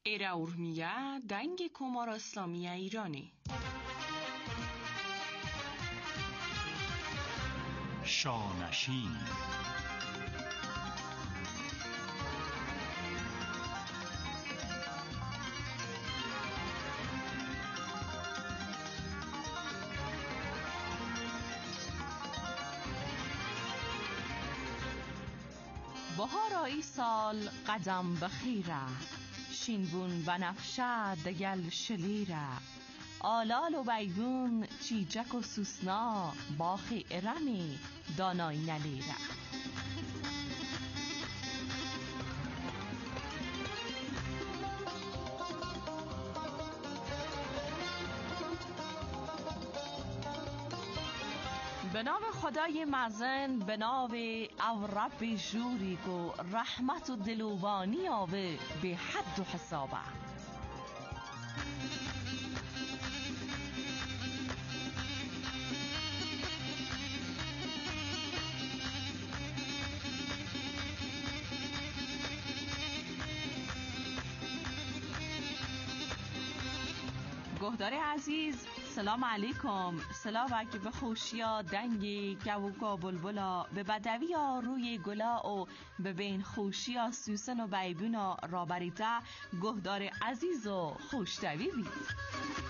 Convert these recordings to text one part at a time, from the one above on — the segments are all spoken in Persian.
ایرا ارمیه دنگ کمار اسلامی ایرانی شانشین بهار ای سال قدم بخیره شینبون بنفشه دگل شلیره آلال و بیگون چیچک و سوسنا باخی ارمی دانای نلیره به نام خدای مزن به نام او رب جوری گو رحمت و دلوانی آوه به حد و حسابه گهدار عزیز سلام علیکم سلام اگه به خوشیا دنگی گوگا بلبلا به بدویا روی گلا و به بین خوشیا سوسن و بیبونا رابریده گهدار عزیز و خوشتوی بید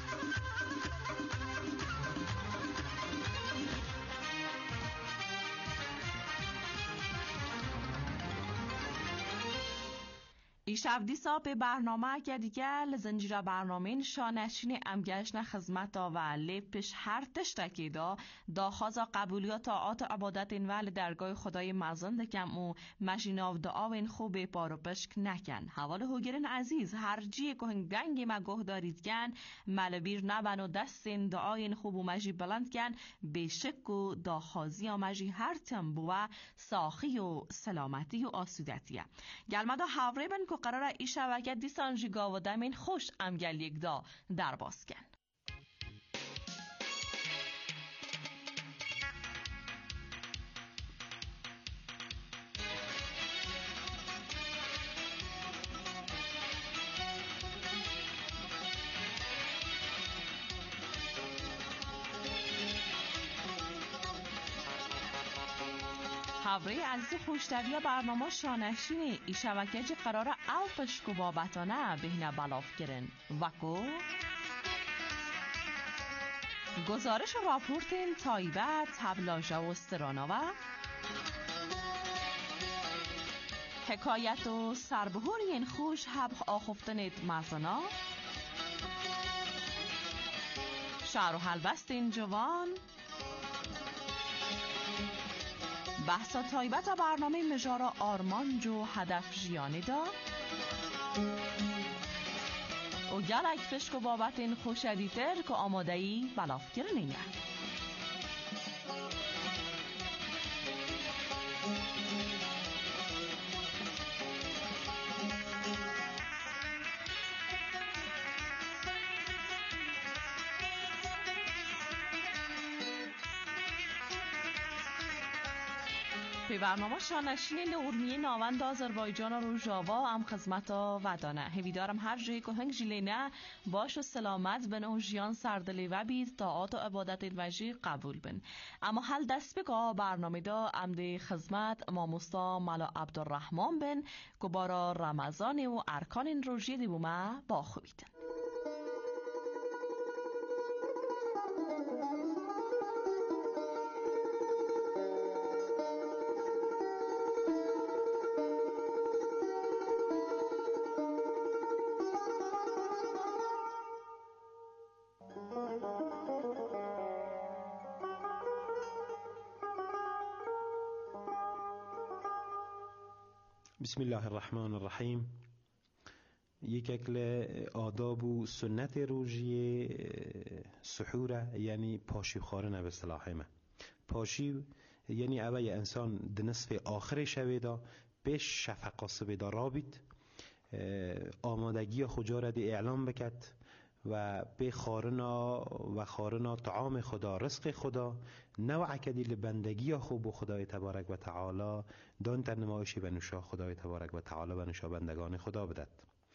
ایشب دیسا به برنامه که دیگه زنجیره برنامه شانشین امگشن خدمت و لپش هر تشتکی دا خوازا قبولیات آت عبادت این ول درگاه خدای مزن دکم و مجیناو دعا این خوب پارو پشک نکن حوال هوگرین عزیز هر جی که هنگنگی ما گه دارید کن ملبیر نبن و دستین دعای این خوب و مجی بلند کن به شک و دا خوازی و مجی هر تنبوه ساخی و سلامتی و آسودتیه گلمدا حوره بن که قراره ای شبکه دیسان جیگا و دمین خوش امگل یک دا در باز کن حوره عزیز خوشتوی برنامه شانشینی ای شبکه جی قراره او پشکو بابتانه بهنه بلاف کرن وکو گزارش و راپورت این تایبت تبلاجه و استراناوه حکایت و سربهوری این خوش حب آخفتنت مرزنا شعر و حلبست این جوان بحثا تایبت برنامه مجارا آرمان جو هدف جیانی دا و گلک پشک بابت این خوشدیتر که آماده ای بلاف کرنینه به برنامه شانشین لورمیه ناوند آذربایجان رو جاوا هم خدمتا ودانه هویدارم هر جایی که هنگ جلینه باش و سلامت بن و جیان سردلی و بید طاعات و عبادت الوجی قبول بن اما حل دست بگاه برنامه دا امده خدمت ماموستا ملا عبدالرحمن بن که بارا رمضان و ارکان این روژی دی بومه با خوبیدن بسم الله الرحمن الرحیم. یک اکل آداب و سنت روژی سحوره یعنی پاشی خارنه به اصطلاح ما. پاشی یعنی اوی انسان د نصف آخر شوی دا پیش شفق صبح دا رابید آمادگی خجا را دی اعلام بکد و به خارنا طعام خدا رزق خدا نوع کدی لبندگی خوب خدای تبارک و تعالی دان تر نمایشی بنوشا خدای تبارک و تعالی بنوشا بندگان خدا بدد.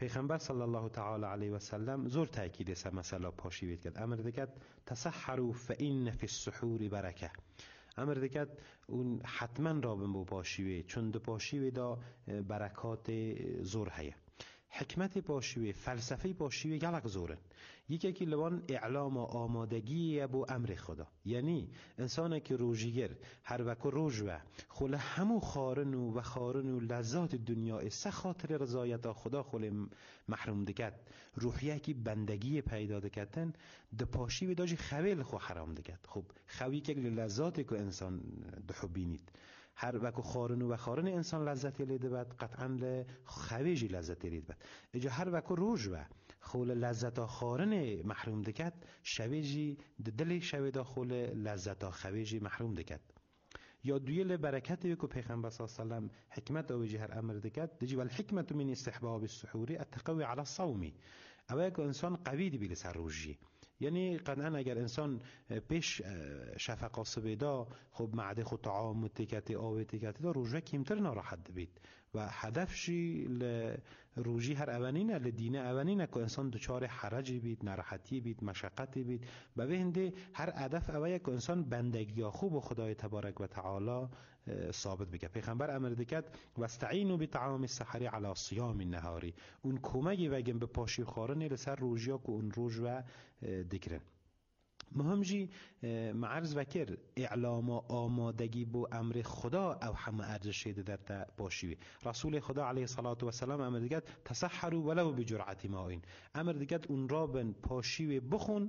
پیغمبر صلی الله تعالی علیه و سلم زور تاکید سه مسئله پاشیوید کرد. امر دکت تسحروا فإن فی السحور برکه. امر دکت اون حتما را بمو پاشیوی چون دو پاشیوی دا برکات زور هیه. حکمت پاشیوی فلسفه پاشیوی گلک زورن. یکی که لبان اعلام آمادگی بو امر خدا، یعنی انسان که روژیگر هر وقت روژ و خل همو خارن و لذات دنیا سه خاطر رضایت خدا خل محروم دکت روحیه که بندگی پیدا دکتن د پاشیوی داجی خویل خو حرام دکت. خب خوی که لذات که انسان دحو بینید هر وقت خارن انسان لذتی لیده بد قطعا خویجی لذتی لیده بد. اجا هر وقت روژ و خول لذتا خارن محروم دکت شویجی دلی شوی دا خول لذتا خویجی محروم دکت. یا دویل برکتی که پیغمبر صلی الله علیه و سلم حکمت اوجی هر امر دکت دجی والحکمت من استحباب السحور التقوی علی الصومی. اوه که انسان قوی دی بیل سر روژی، یعنی قطعا اگر انسان پیش شفق سبیدا خب معده خود طعام تکت آب تکت دا روژه کمتر ناراحت بید و هدفشی روژی هر اولینه لدینه اولینه که انسان دچار حرجی بید، ناراحتی بید، مشقتی بید و به هنده هر هدف اوله که انسان بندگی خوب خدای تبارک و تعالی ثابت بگه. پیغمبر امر دکت واستعینوا بطعام السحر علی صیام النهار. اون کمکی وگم به پاشی خارن لسر روژیا که اون روژ و دکرن. مهم جی معرض وکر اعلام آمادگی بو امر خدا او همه ارزش در تا پاشیوی. رسول خدا علیه الصلاة و السلام امر دیگت تسحروا ولو بجرعت ماء. امر دیگت اون را بن پاشیوی بخون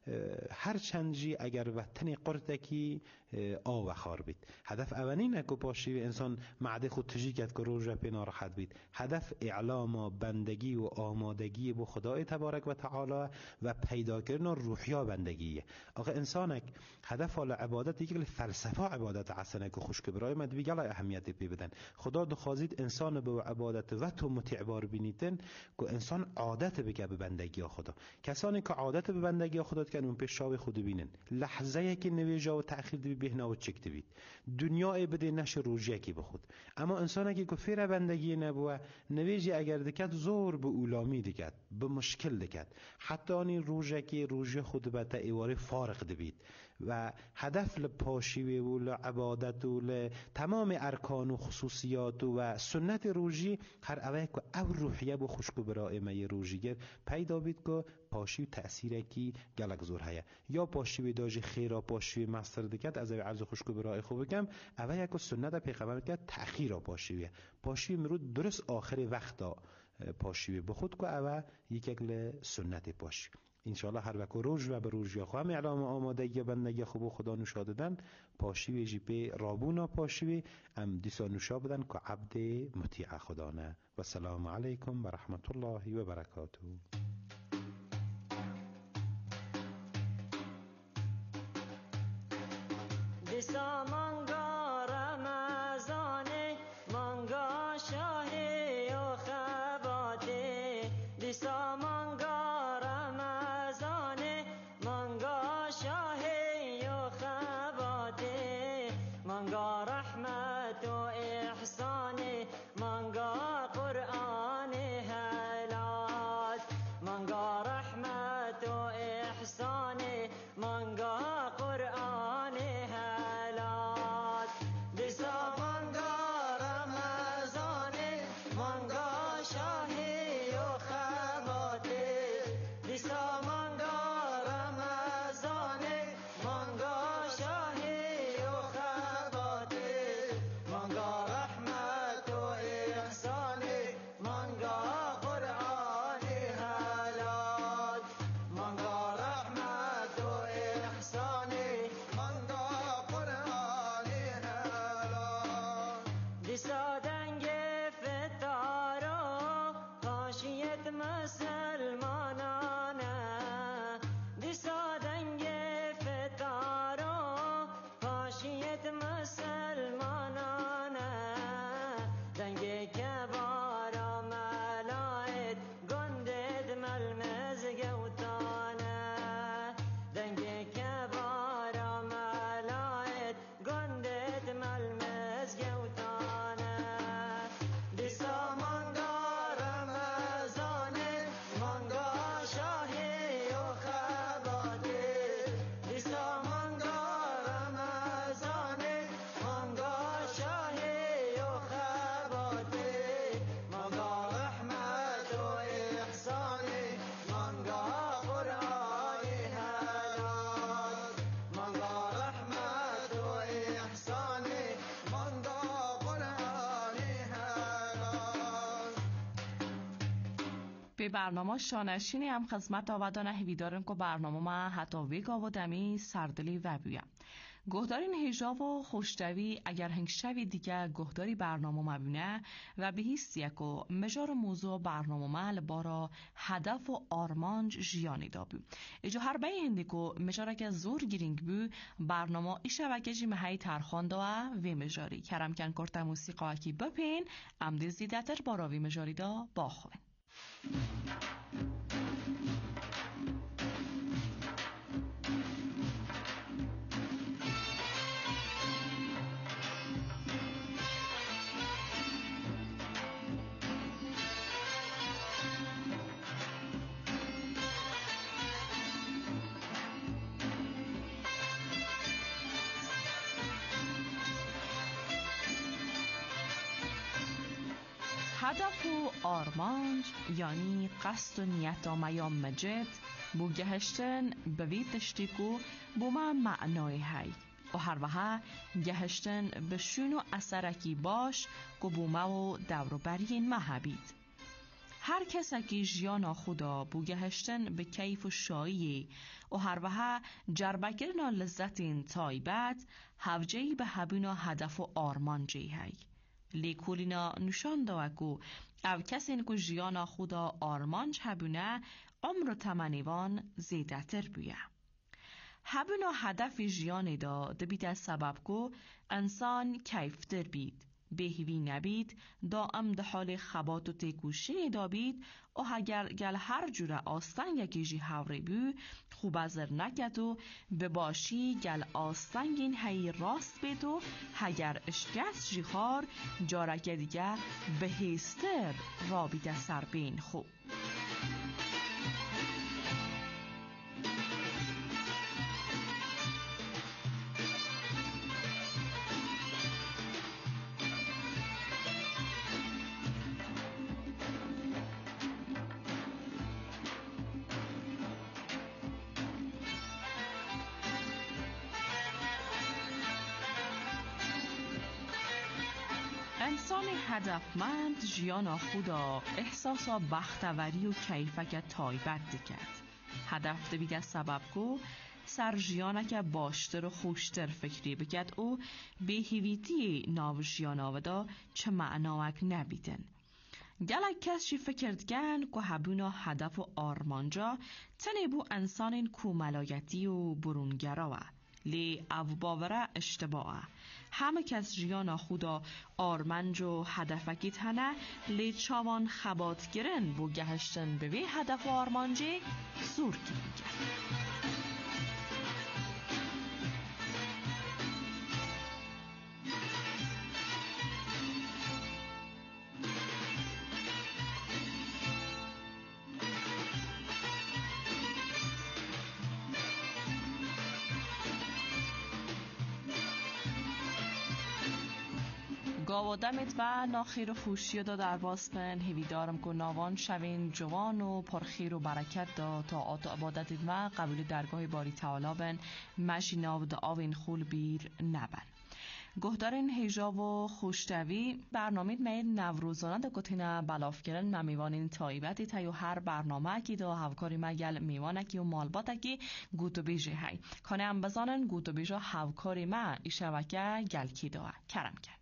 هر چندجی اگر وطن قرتکی آو خار بید. هدف اولین اکو پاشیوی انسان معده خود تجی کرد که روژه پی ناراحت بید. هدف اعلام بندگی و آمادگی بو خدای تبارک و تعالی و پیدا کردن روحیا بندگیه. آخه انسانک هدف حال عبادت یک فلسفه عبادت حسنه که خوشک برای مد بیگل اهمیت پی بدن. خدا دخوازید انسان به عبادت و تو متعبار بینیتن که انسان عادت بگه به بندگی خدا. کسانی که عادت به بندگی خدا کردن اون پیش شاو خود بینن لحظه که نویجا و تأخیر دی بهنا و چکت بید دنیا بده نش روجه کی بخود. اما انسان که کفر بندگی نبوه نویجی اگر دکت زور به اولامی دکت به مشکل دکت حتی آنی روژه که روژه خود به ایواره فارغ دبید و هدف لپاشیوی و لعبادت و لتمام ارکان و خصوصیات و سنت روژی هر اوه که او روحیه با خوشکو برای می روژیگر پیدا بید که پاشیو تأثیره کی گلک زور هیا یا پاشیوی داجی خیرا پاشیوی مستر دکت از عرض خوشکو برای خوب بگم اوه که سنت پیغمبر که تأخیرا پاشیوی مرود درست آخر وقتا پاشیوی بخود که اوه یک سنت پاشیوی. انشاءالله هر وقت روز و به روز یا خواهم اعلام آمادگی بندگی خوب خدا نوشا دادن پاشیوی جی پی رابونا پاشیوی ام دیسا نوشا بدن که عبد مطیع خدا نه. و سلام علیکم و رحمت الله و برکاته. دیسا مانگا رمضانه مانگا شاهی و خباته. دیسا مانگا رمضانه مانگا شاهی و خباته. مانگا رحمت و احسانه مانگا قرآن هلات. مانگا رحمت و احسانه مانگا قرآن هلات. برنامه شانشینی هم خدمت آودانه هیویدارن که برنامه ما حتی ویگا و دمی سردلی و بیم. گهدارین هجا و خوشتوی اگر هنگشوی دیگه گهداری برنامه مبینه و به حیثیه که مجار موضوع برنامه مال بارا هدف و آرمانج جیانی دابو. اجا هر بای هندی که مجاره که زور گیرینگ بو برنامه ایشه و گجی مهی ترخانده و مجاری کرم کن کرتا موسیقا اکی بپین امدی زیده تر بارا وی مجاری دا باخوین. هدف و آرمانج یعنی قصد و نیت آمیان مجد بو گهشتن به وی تشتیکو بو ما معنای هی و هر وها گهشتن به شون و اثرکی باش که بو ما و دورو برین محبید. هر کسی که جیانا خدا بو گهشتن به کیف و شایی و هر وها جربکرنا لذتین تایبت هفجهی به هبینا هدف و آرمانجی هی. لیکولینا نشان داوکو او کسین که جیانا خدا آرمانج هبونه عمر و تمنیوان زیده تر بویه. هبونا هدف جیانی دا دبیت سبب کو انسان کیف در بید، بهوی نبید، دائم ده حال خبات و تکوشینی دا بید و اگر گل هر جوره آستنگ یکی جی هوری بو خوب ازر نکد و بباشی گل آستنگین هی راست بید و اگر اشکست جی خار جارک دیگه بهستر را بیده سر بین خوب. انسان هدفمند جیانا خدا احساسا بختوری و کیفک تایبت دکد. هدف دویگه سبب کو سر جیانا که باشتر و خوشتر فکری بکد و به هیویتی ناو جیانا ودا چه معناوک نبیدن. گلک کس چی فکردگن که هبونا هدف و آرمانجا تنه بو انسان کوملایتی و برونگراوه. لی او باوره اشتباهه. همه کس جیانا خدا آرمنج و هدفکی تنه لی چاوان خبات گرن بو گهشتن به وی هدف و آرمانجی زور گیرگه. گاودمت و ناخیر و فوشی دا در باستن هیویدارم که ناوان شوین جوان و پرخیر و برکت دا تا آت عبادت و قبول درگاه باری تعالی بن مجیناو دا آوین خول بیر نبن. گهدارین هیجا و خوشتوی برنامه مید نوروزانه دا کتینا بلاف کرن ممیوانین تایبتی تایو هر برنامه کی دا هفکاری مگل میوانه کی و مالباته کی گوتو بیجه های کانه هم بزانن گوتو بیجه هفکاری ما ایشوکه گل کی دا کرم کن.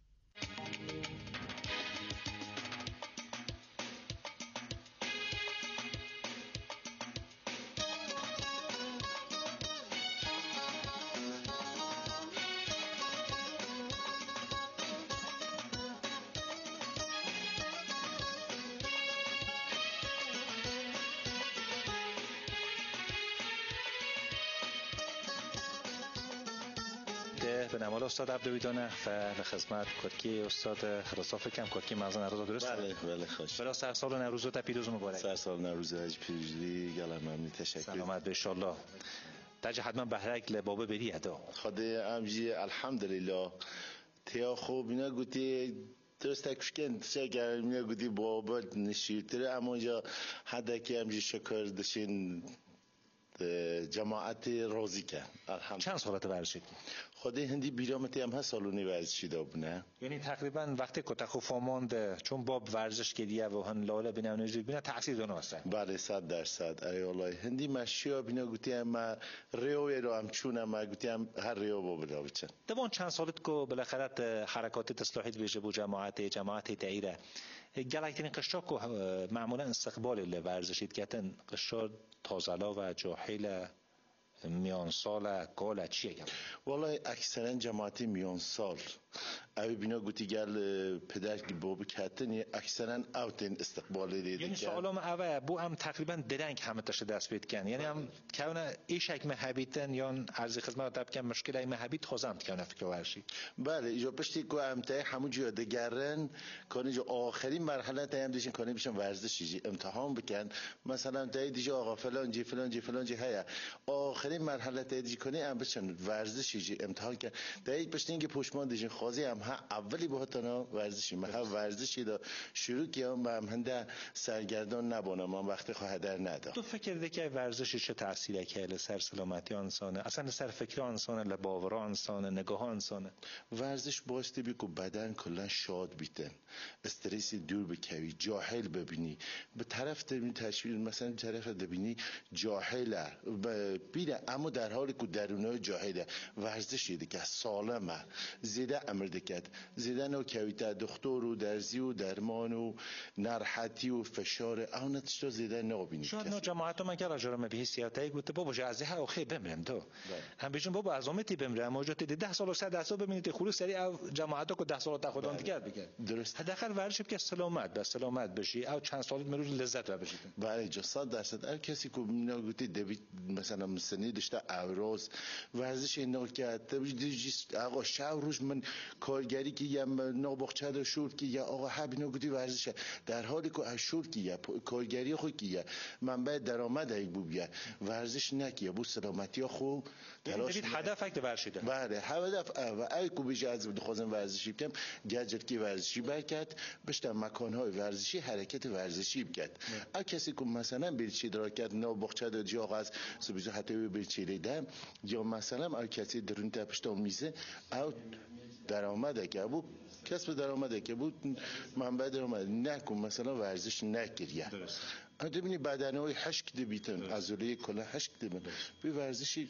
به نمال استاد عبدویدانه و به خدمت کرکی استاد خلاصاف کم کرکی مغزن نروز درست؟ بله خوش. برای سر سال نوروز و پیروز مبارک. سر سال نوروز و پیروزی گلم ممنون تشکر. سلامت به انشالله. تاج حتما بهرک لبابه بری ادا. خدا امجی الحمدلله. تیا خوب اینا گویی درست کشکن تشکر اینا گویی بابا نشیرتره اما جا حدا که امجی شکر داشتین جماعت راضی که چند سالت ورشید؟ خودی هندی بیرامتی هم هست سالونی ورزشی دابونه. یعنی تقریبا وقتی که تخوف مانده چون باب ورزش کردیه و هن لاله بینه و نجید بینه تأثیر دوناسته. بله 100%. ای والله هندی مشیا بینه گوتی هم ریوی رو هم چونه ما گوتی هم هر ریو با بلا بچن. دوان چند سالت که بالاخره حرکات تصلاحیت بیشه بو جماعت تعیره. گلکترین قشر که معمولا استقبال لورزشید کردن قشر تازلا و جاهل میان سال کالا چیه گم؟ والله اکثرا جماعتی میان سال اوی بینا گوتی گل پدر که بابی کتنی اکثرا اوتین استقبال دیدی. یعنی سوالم اوه بو هم تقریبا درنگ همه تاش دست بید کن. یعنی هم که ایشک محبیتن یا ارزی خدمت دب کن مشکل ای محبیت خوزم که فکر ورشی. بله ایجا پشتی که امتحان همون جا دگرن کنی جو آخرین مرحله تایم دیشن کنی بیشن ورزشی امتحان بکن مثلا تای دیجا آقا فلان جی هیا آخرین مرحله تای دیجی کنی ام بشن ورزشی امتحان کن تای پشتی اینکه پشمان دیشن خازی هم ها اولی بهتانا ورزشی ما ها ورزشی دا شروع کردم با هم هنده سرگردان نبونم من وقتی خواهدر ندارم. تو فکر ده که ورزشی چه تأثیری که لسر سلامتی انسانه اصلا لسر فکر انسانه لباور انسانه نگاه انسانه؟ ورزش باستی بی که بدن کلا شاد بیتن استرسی دور بکوی جاهل ببینی به طرف تبینی تشویل مثلا طرف ببینی جاهله بیره اما در حالی که درونه جاهله ورزش یده که سالمه زیده امر دکت زیده نو کویتا دکتر و درزی و درمان و نرحتی و فشار اون نتیجه زیده نو بینی. شاید نو جماعت من که راجرم به حسیاتی گفته بابا جازه ها خیلی بمرم تو هم بیشتر بابا عظمتی بمرم موجودی 10 سال و 100 سال ببینید خلوص سری او جماعتو که 10 سال تا خودم دیگر بگن درست حداقل ورزش که سلامت به سلامت بشی او چند سالت مرو لذت ببرید. بله جو 100% هر کسی که مینا گفتی دوید مثلا مسنی داشته اوراز ورزش اینا که دوید آقا شاو روز من کارگری که یا نابخچه دا شورت که یا آقا هبینا گفتی ورزشه در حالی که شورت که یا کارگری خود که یا منبع درآمد یک بو بیا ورزش نکیه بو سلامتی خو تلاش هدف اگه ورشیده. بله هدف و ای کو بیش از خواستم ورزشی کنم گجت کی ورزشی برکت بشتم مکان‌های ورزشی حرکت ورزشی بکرد. ا کسی که مثلا برچی درکت نابخچه دا جا از سبیزو حتی برچی لیدم یا مثلا ا کسی درون تپشتم میزه او درآمده که بود کسب درآمده که بود منبع درآمد نکن مثلا ورزش نکریه ببینی بدنهای حشک دبیتن عضله کلا حشک دبن به ورزشی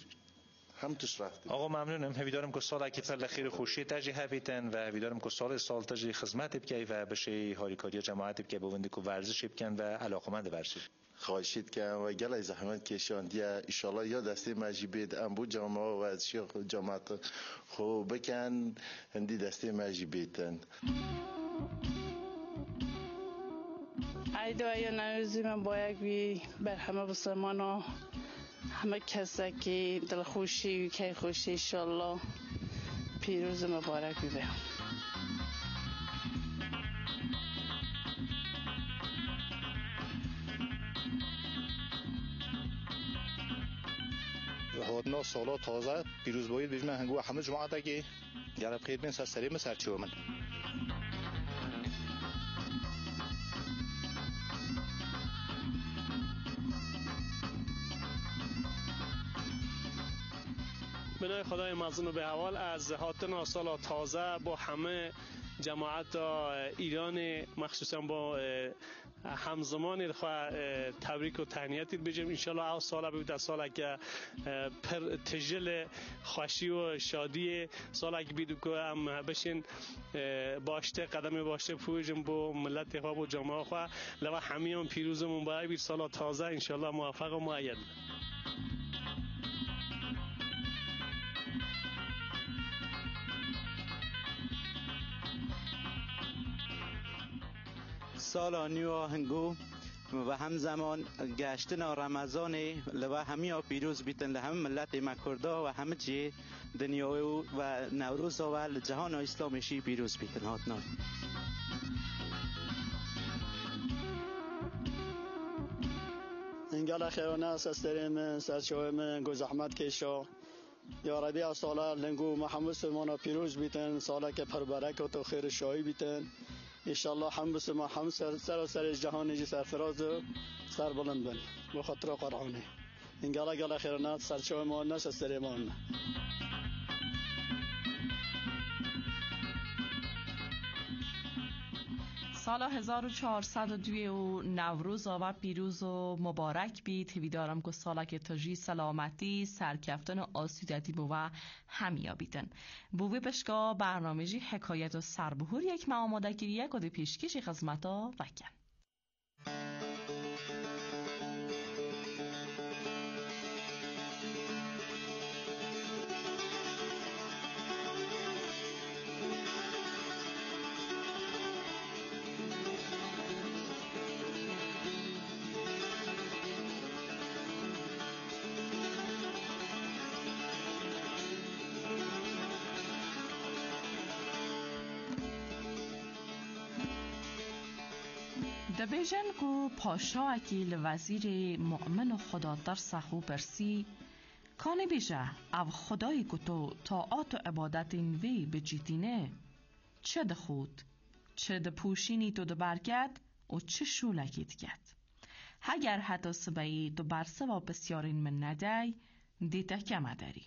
هم توش رفته. آقا ممنونم همیدارم که سال اکی فر خیر خوشی تجی هبیتن و همیدارم که سال تجی خدمت بکی و بشه هاریکاری جماعت بکی بوندی که ورزش بکن و علاقمند ورزش. خواهشید که و گلای زحمت کشاندیه ایشالله یا دسته مجیبید ام بود جامعه و ورزشی جماعت خوب بکن هندی دسته مجیبیدن. ایده یا نروزی من باید بی بر همه بسرمانا همه کسی که دل خوشی و که خوشی انشالله پیروز مبارک بیبه. هادنا سالا تازه پیروز باید بجمع هنگو همه جماعت که گرب خیر بین سرسریم سرچیو من بنای خدای مظنون به حوال از هاتنا سال تازه با همه جماعت ایران مخصوصا با همزمان تبریک و تهنیت بگیم انشالله او سال بود سال که پر تجل خوشی و شادی سال که بیدو که هم بشین باشته قدم باشته پویجم با ملت ها و جامعه خوا لوا همیان پیروزمون باید بید سال تازه انشالله موفق و مؤید. سال نیو هنگو و همزمان گشتن رمضان لوا همیا پیروز بیتن لهم ملت مکردا و همه چی دنیا و نوروز و جهان اسلامشی پیروز بیتن هاتنا. انگل خیرانه سستریم سرچویم گو زحمت کشا یا ربی ساله لنگو محمد سلمانا پیروز بیتن ساله که پربرکت و خیر شایی بیتن انشالله هم بسما هم سر جهانی جی سرفراز و سر بلند بن و خاطر قرآنه انگل خیرانه سرچویم ما نسستریم آن سال 1402 و نوروز و پیروز و مبارک بید. هیویدارم که سالا که تجی سلامتی سرکفتن و آسودتی بو و همیا بیدن. بوی پشکا برنامه‌جی حکایت و سربهور یک معاماده گیریه که دی پیشکشی خدمتا وکن. دبیجن کو پاشا اکیل وزیر مؤمن و خدا ترس خو پرسی کانی بیشه او خدایی که تو طاعات و عبادت این وی بجیتینه چه ده خود چه ده پوشینی تو ده برکت و چه شولکیت کد اگر حتی سبایی تو برسه و بسیارین من ندای دیده کمه داری.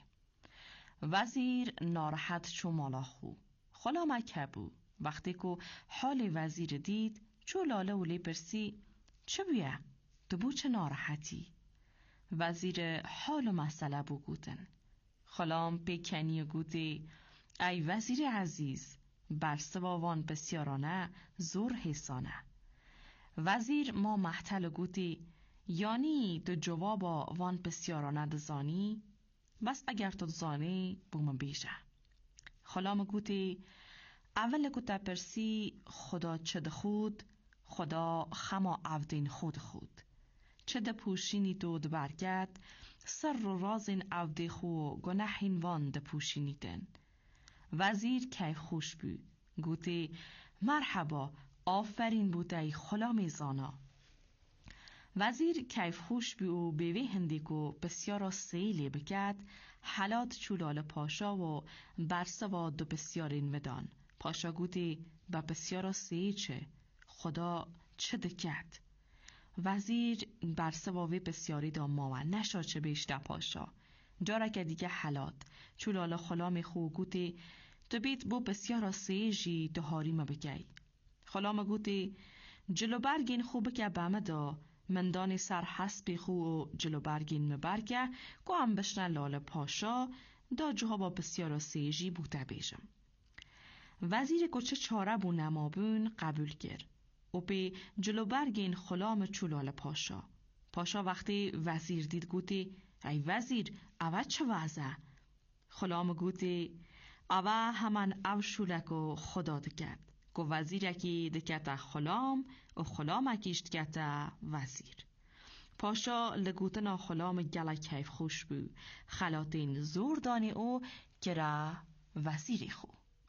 وزیر ناراحت چو مالا خو خلا مکه بو وقتی که حال وزیر دید چو لاله ولی پرسی چه بیه؟ دبو چه ناراحتی؟ وزیر حال و مسئله بو گوتن. خلام پیکنی و گوتی ای وزیر عزیز برسواوان بسیارانه زور حسانه. وزیر ما محتل گوتی یعنی دو جوابا وان بسیارانه دزانی بس اگر تو دزانی بوم بیشه. خلام گوتی اول گوته پرسی خدا چه ده خود خدا خما عودین خود چه ده پوشینی تو ده برگت سر و رازین عود خو گناهین وان ده پوشینی دن. وزیر که خوش بو گوتی مرحبا آفرین بوده ای خلا میزانا. وزیر کیف خوش بی و بیوی هندی کو بسیارا سیلی بکد حالات چولال پاشا و برسوا دو بسیارین ودان. پاشا گوتی با بسیارا سی چه خدا چه دکد. وزیر برسواوی بسیاری دا ماما نشا چه بیشتر پاشا جارا که دیگه حالات چولال خلام خو گوتی تو بیت بو بسیارا سی جی دهاری ما بگی. خلام گوتی جلو برگین خوبه که بامدا مندان سر حسبی خو و جلو برگین مبرگه گو هم بشنه لال پاشا دا جوها با بسیارا سیجی بوده بیشم. وزیر گوچه چاره بو نمابون قبول کرد و به جلو برگین خلام چولال پاشا. پاشا وقتی وزیر دید گوتی ای وزیر اوه چه وضعه؟ خلام گوتی اوه همان او شولک و خدا دکد. گو وزیر اکی دکت خلام و خلام اکیشت کت وزیر. پاشا لگوتنا خلام گله کیف خوش بو خلاتین زور دانی او گره وزیری خو.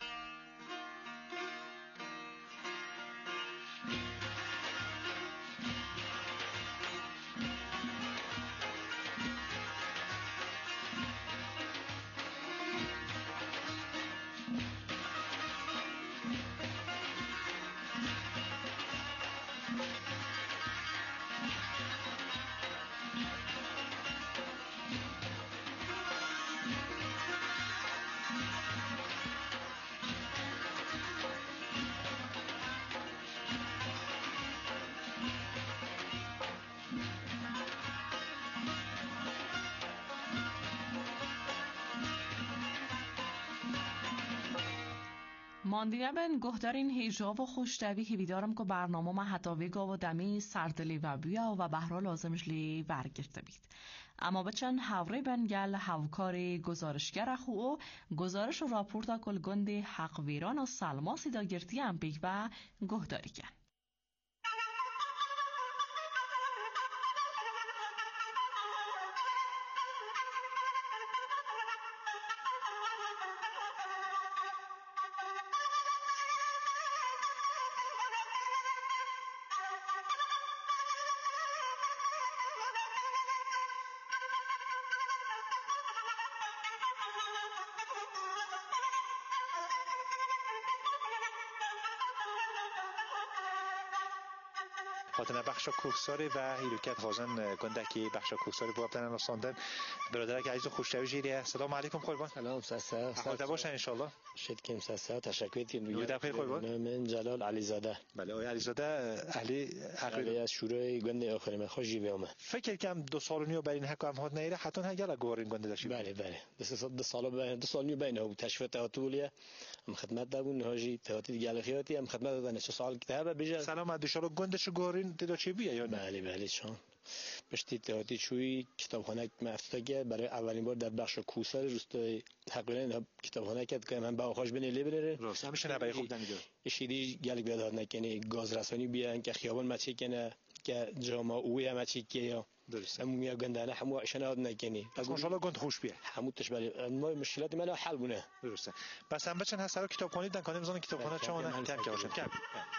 ماندینه بین گهدارین هیجاب و خوشتوی هیویدارم که برنامه ما حتاوی گاو و دمی سردلی و بیا و بهرا لازمش لی برگرده بید. اما بچن هوری بنگل هوکاری گزارشگر خو و گزارش و راپورتا کل گنده حق ویران و سلما سیداگرتی هم بیگ و گهداری کن. خاطر بخش کوکساری و هیروکت هازن گندکی بخش کوکساری بوابتن نصاندن برادر عزیز خوشتوی جیریه. سلام علیکم قربان. سلام سلام. حالت باشن ان شاء الله. شد کم ساسا تشکر تیم نوید خیر خوب من جلال علیزاده. بله آقای علیزاده اهل عقیده از شورای گنده آخرین من خوشی بیام. فکر کنم 2 سال و نیم برین حکم هات نیره حتی هگل گوارین گنده داشت. بله 2 سال نیم بین او تشویق آتولیه هم خدمت دادن هاجی تهاتی گالخیاتی هم خدمت دادن 2 سال کتابه بیشتر. سلام ادشالو گندش گوارین دیدا چی بیه یا نه؟ بله شان. بشتی تهاتی چوی کتابخانه مفتاحیه برای اولین بار در بخش کوسر روستای حقیقتا کتابخانه کرد که من با خوش بینی لیبرره راست همیشه نبای خوب دنیدو اشیدی گالک بیاد نکنی گاز رسانی بیان که خیابان مچی کنه که جامعه اوی مچی که درست همون میاد گندانه همو عشناد نکنی از ماشاءالله گند خوش بیه همو تشبه ما مشکلات من حل بونه درسته بس هم بچن هست رو کتابخانه دن کنیم زن کتابخانه چونه کم که باشه کم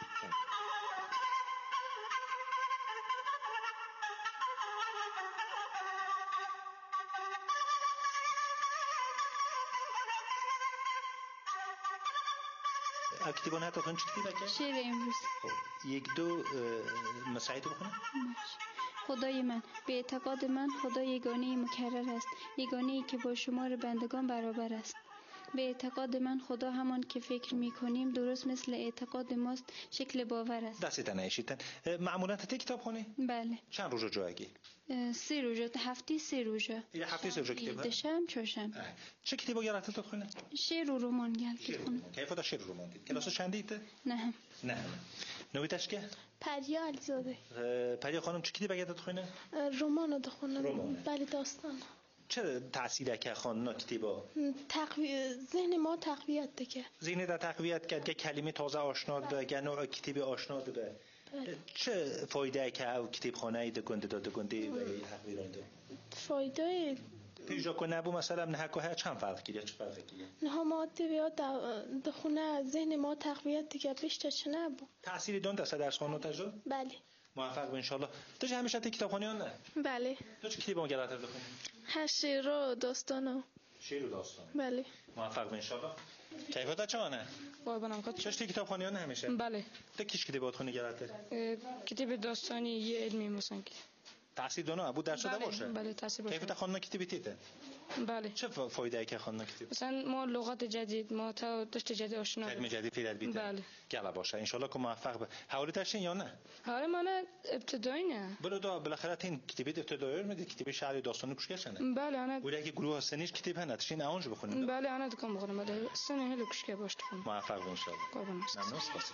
اکتیبانه تا خون چی بگه؟ شعر امروز 1-2 مساعی تو بخونه؟ خدای من به اعتقاد من خدا یگانه مکرر است، یگانه‌ای که با شمار بندگان برابر است. به اعتقاد من خدا همان که فکر می‌کنیم درست مثل اعتقاد ماست شکل باور است. دستی تنهایشیدن معمولا تا کتاب خونی؟ بله. چند روز جو اگی؟ 3 روز هفته 3 روز. یه هفته 3 روز کتاب؟ دشم چهارشنبه. چه کتابو گرفته تو خونه؟ شعر و رمان گرفته خونه. کیف دا شعر و رمان دید؟ کلاس چندیته؟ نه. نویتش که؟ پریا علیزاده. پریا خانم چه کتابی گرفته خونه؟ رمان دو خونه. بله داستان. چه تأثیری که خانم کتابا؟ ذهن ما تقویت دکه. ذهن دا تقویت کرد که کلمه تازه آشنا ده، که نوع کتابی آشنا ده. چه فایده که او کتابخانه اید گنده داده گنده برای حق ویرانده؟ فایده پیجا که نبو مثلا نه که چند فرق کیه چه فرق کیه؟ نه ما بیاد در خونه ذهن ما تقویت دیگه بیشتر چه نبو. تأثیری دون دست درس خانم تجربه؟ بله. موفق به انشالله. تو چه همیشه کتابخانه نه؟ بله. تو چه کتابی گرفته بخونی؟ هر شعر و داستانو. شعر و داستان. بله. موفق به انشالله. کیفیت چونه؟ قربانم خود. چه کتابخانه نه همیشه؟ بله. تو کیش کتاب خونی گرفته؟ کتاب داستانی یه علمی مثلا که. تأثیر دونه بود درس داده باشه؟ بله تأثیر باشه. کیفیت خانم کتابی تیته؟ بله. چه فایده ای که خانم کتاب؟ مثلا ما لغات جدید ما تا داشت جدید آشنا. کلمه جدید پیدا بیته. بله. گلا باشه ان که موفق به. حوالی تشین یا نه؟ حوالی من ابتدایی نه. بالاخره این کتابی ابتدایی میدید کتابی شعر داستانی کوش کشنه. بله انا. ولی اگه گروه سنیش کتاب هست تشین اونج بخونید. بله انا دکم بخونم بله سن هلو کوش که باشه خون. موفق به ان شاء الله. قربان است. ممنون سپاس.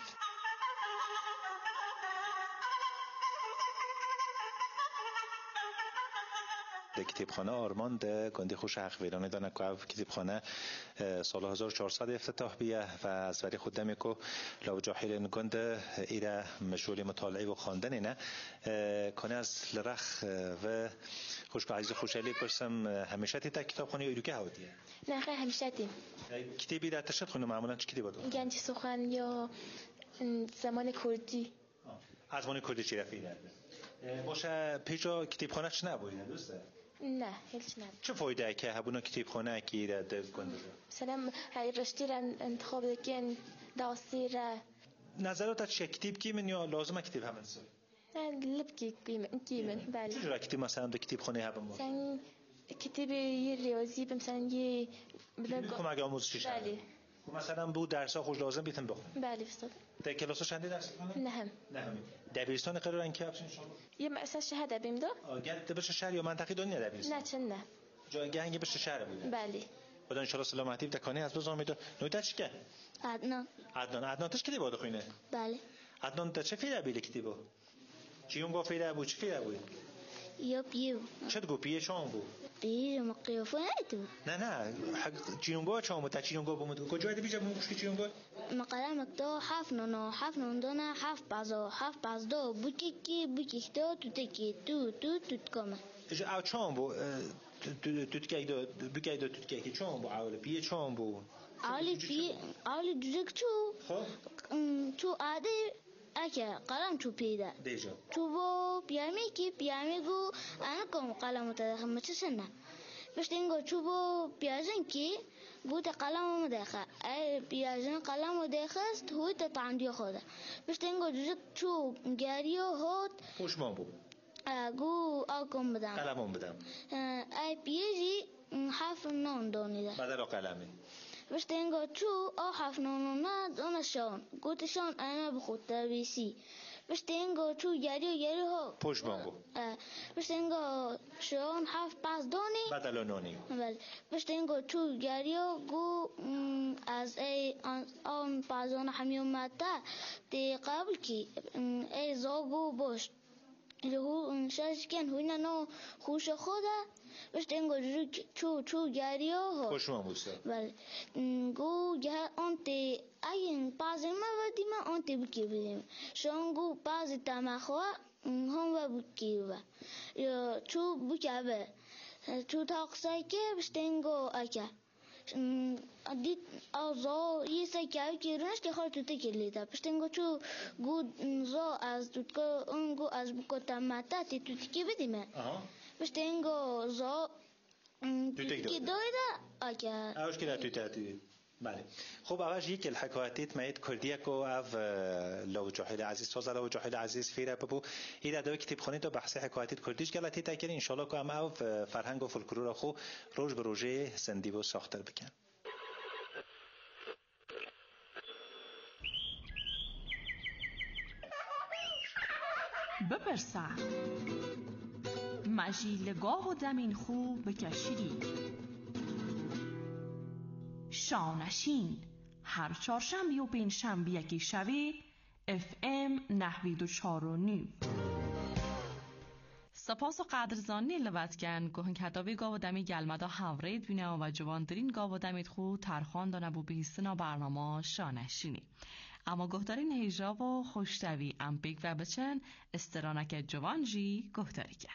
کتابخانه آرمان ده گنده خوش حق ویرانه دانه که کتابخانه سال 1400 افتتاح بیه و از وری خود دمی که لو جاحیل گنده ایره مشغول مطالعه و خواندن نه کنه از لرخ و خوش عزیز خوشحالی پرسم همیشه تا کتابخانه ایرو که هودیه نه خیلی همیشه تیم کتابی در تشت خونه معمولا چه کتابی داره گنج سخن یا زمان کردی از زمان کردی چی رفیده باشه پیجا کتابخانه چه نبوده دوسته نه هیچ نه چه فایده که هبونا کتابخانه کی را در گنده مثلا هی رشتی را انتخاب دکن داسی را نظرات چه کتاب کی من یا لازمه کتاب همین سو لب کی من بله چه جور کتاب مثلا در کتابخانه هبم مثلا کتاب یه ریاضی مثلا یه کمک آموزشی بله مثلا بود درس‌ها خوش لازم بیتن بخون بله استاد در کلاس چندی درس می‌خونی؟ نه دبیرستان قرار ان که ان شاء الله یه مثلا شهاده بیم دو گرد بشه شهر یا منطقه دنیا دبیرستان نه چند نه جای گنگ بشه شهر بود بله خدا ان شاء الله سلامتی دکانی از بزرگ میدو نویتش که عدنان تش کدی بود خوینه بله عدنان تا چه فیره بیل کتیبو چیون گفت فیره بود چه فیره بود یا پیو چه گفت پیه چون بود پیه مقیافه تو نه حق چیونگو چون بود چیونگو بود کجا دی بیجا موش چیونگو مقاله مکتو حرف نو دونه حرف باز دو بوکی دو تو تکی تو کم او چون بود تو تکی چون بود اول پیه چون بود اولی دوزک تو عادی اگه قلم تو پیدا دیجا تو با پیامی گو انا کم قلم تدخل متسنه بس اینگو تو با پیازن کی بود قلم مدخل ای پیازن قلم مدخست هوی تطعندی خوده بس اینگو دوزک تو گریو هات خوش ما بود گو آکم بدم قلمون بدم ای پیازی حرف نان دانیده بدل قلمی بشتنگو چو آحف نونونا دونشان گوتشان انا بخود تبیسی بشتنگو چو گریو ها پوش بانگو بشتنگو شان حف پاس دونی بدل نونی بله بشتنگو چو گریو گو از ای آن پازون حمیومتا تی قبل کی ای زاگو باش لهو شاشکن هوینا نو خوش خودا بشتنگو چو گریو ها خوش ماموسه بله گو گه آنتی این پازی ما ودی ما آنتی بکی بدیم شون گو پازی تمخوا هم و بکی و یا چو بکه چو تاقصه که بشتنگو اکه دید آزا یه سکه که رنش که خواهد توته کلیده بشتنگو چو گو زا از توتکو اونگو از بکو تمتا تی توته که بدیمه بشتنگو زا توته که دایده اکه اوش که توته تی بله خب اولش یک الحکایتیت مایت کردیه کو اف لو جاهل عزیز سازه لو جاهل عزیز فیره ببو ایده دو کتاب خونی تو بحث حکایتیت کردیش گلتی تکرین انشالله که هم اف فرهنگ و فولکلور خو روز به روزه زندی و ساختر بکن. بپرسه مجیلگاه و دمین خوب بکشیدی شانشین هر چهارشنبه و پنجشنبه یکی شبه FM 94.9 سپاس و قدرزانی لبتکن گوهن کتابی گاو دمی گلمدا هورید بینه و جواندرین گاو دمید خود ترخان دانه بو بهیستنا برنامه شانشینی اما گهدارین هیجاب و خوشتوی امپیک و بچن استرانک جوانجی گهداری کن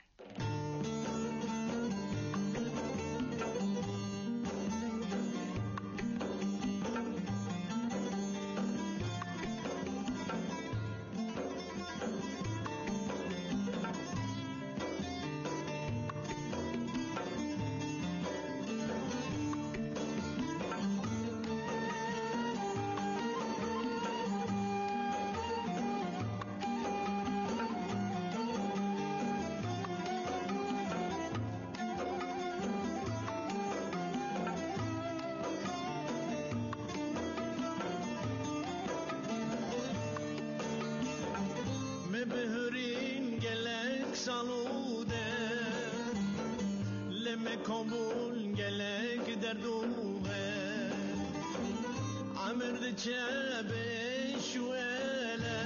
بهرین گلک سالوده لم کامل گلک در دوه عمرد چه شوله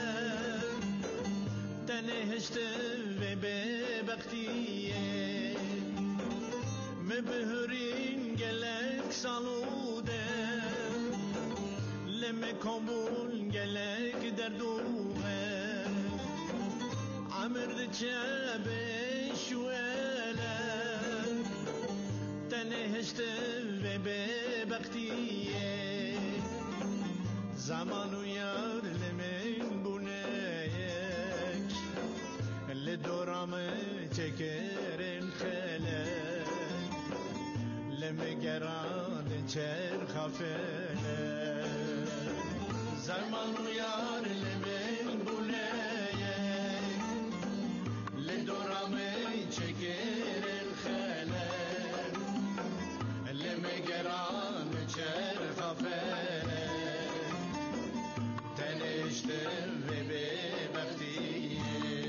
تنهشت و به بختیه مبهرین گلک سالوده لم کامل گلک در دوه عمرد چه شوله تنهشت و به بختیه زمان و یار لمن بونک لدورام چکرن خلک لمگران چر خفله زمان و یار لمن بونک لدورام چکرن خلک لمگران چر خفله تنشتر و به بختیه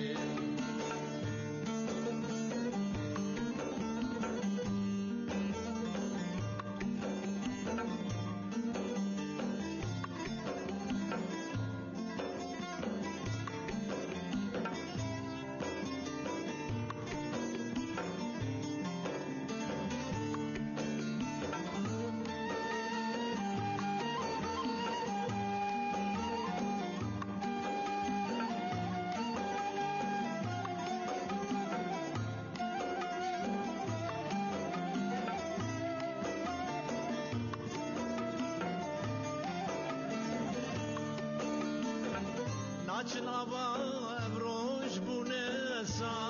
naçın ava evroş bu ne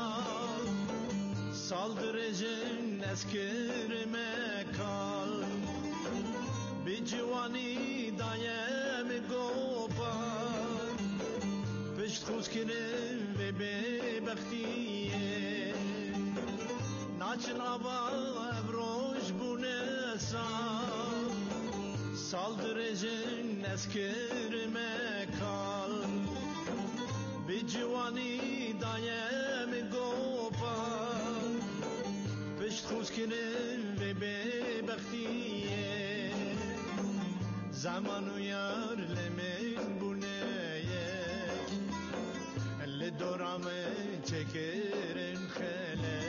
saldırıcın eskirme kal bir civani dayem gopar pişt kuzkirin ve bebektiye naçın ava evroş bu ne بجن از کرمه کال به جوانی دایم گوپا پشت خوز کنن و به بختیه زمان و یار لمن بونه لدورام چکرن خله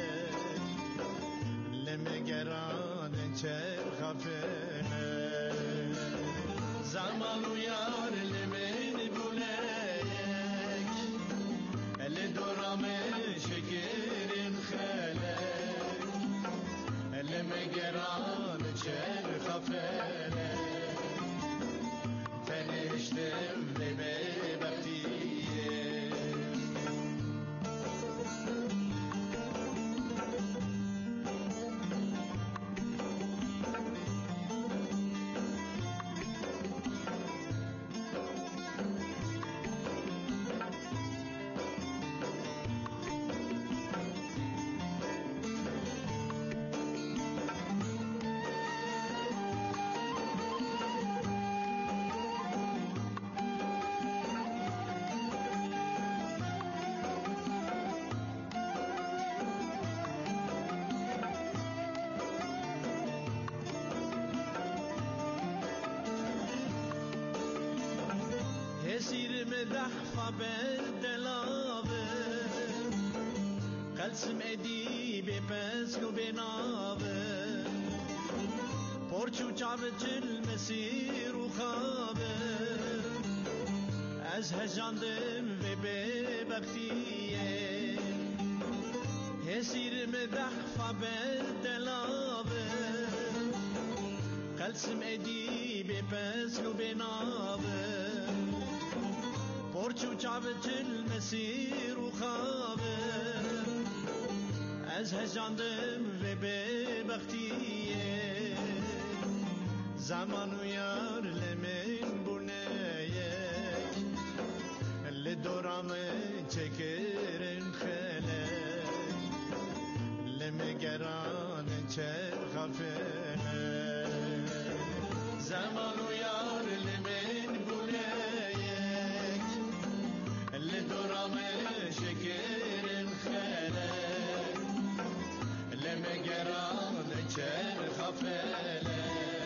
لمگران چرخفنه زمان و یار لمن بونه لدورام چکرن خله لمگران چرخفنه تنشتم به بختیه سیر مدحفا بالدلاوه قلسم ادی به پسک و بناوه پرچو چاوه جل مسیر و خوابه از هجاندم و به بختیه سیر مدحفا بالدلاوه قلسم ادی به پسک و بناوه پرچو چاوه جل مسیر و خوابه از هجاندم و به بختیه زمان و یار لمن بونه لدورام چکرن خله لمگران چرخفنه زمان و یار لمن بونه لدورام شکرن خله لمگران چرخفله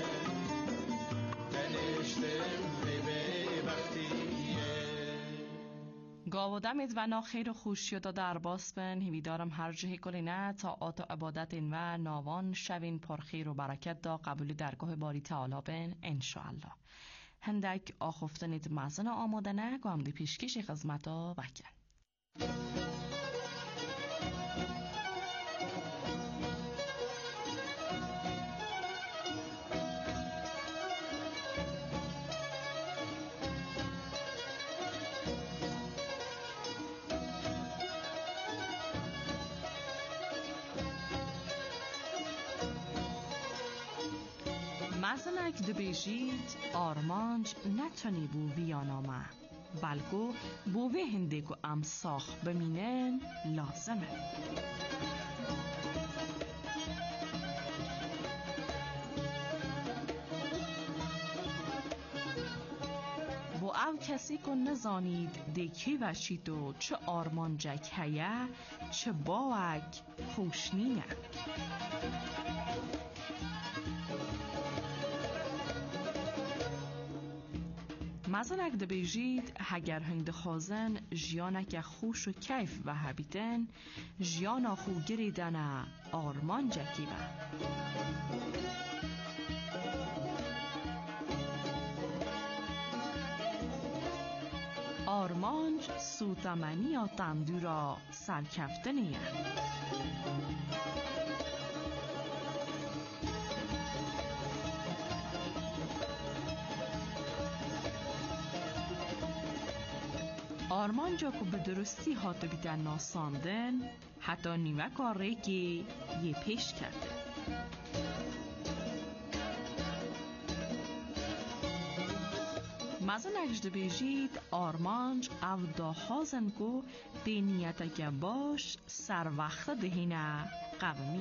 تنشتم به بختیه گاودمت و ناخیر و خوشی دا در باسپن همیدارم هر جهی کلینه تا آت و عبادت و ناوان شوین پرخیر و برکت دا قبولی درگاه باری تعالی بین انشاءالله. هندک آخفتنید مزن آمادنه گام دی پیشکش خدمتا وکن. مزنک دبیجید آرمانج نتونی بو بیانامه بلکو بوه هندگو امساخ بمینن لازمه. بو او کسی که نزانید دیکی وشید و چه آرمانجک هیه چه باوک خوشنینه. مثلا اگه بیجید هگر هنگ خوازن جیانک خوش و کیف و هبیتن جیانا خو گریدن آرمان جکی با آرمانج سوتمنی یا تندورا سرکفتنیه. آرمانجا که به درستی هاتو بیدن ناساندن حتی نیوه کاره که یه پیش کرده. مزن اجده بیجید آرمانج او داخازن که دینیت که باش سر وقت دهینه قومی.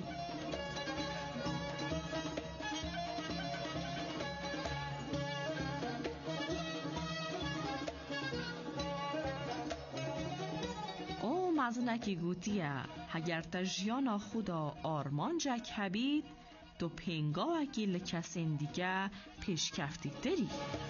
مزنکی گوتیه اگر تجیانا خدا آرمان جک هبید تو پنگا وکیل کسین دیگه پیش کفتی داری.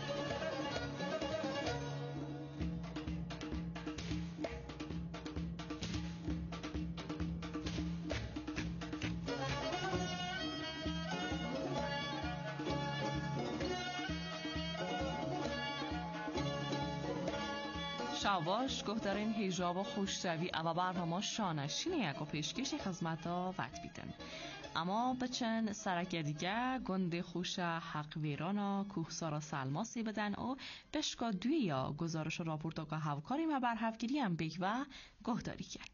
شواش گفتارین هیجاب و خوشتوی اما برنامه شانشینه یک و پیشکش خدمت وقت بیتن. اما بچن سرک دیگه گنده خوش حق ویرانا کوهسارا سلماسی بدن و پشکا دوی یا گزارش راپورتا که هفکاری ما بر هفگیری هم بگ و گهداری کرد.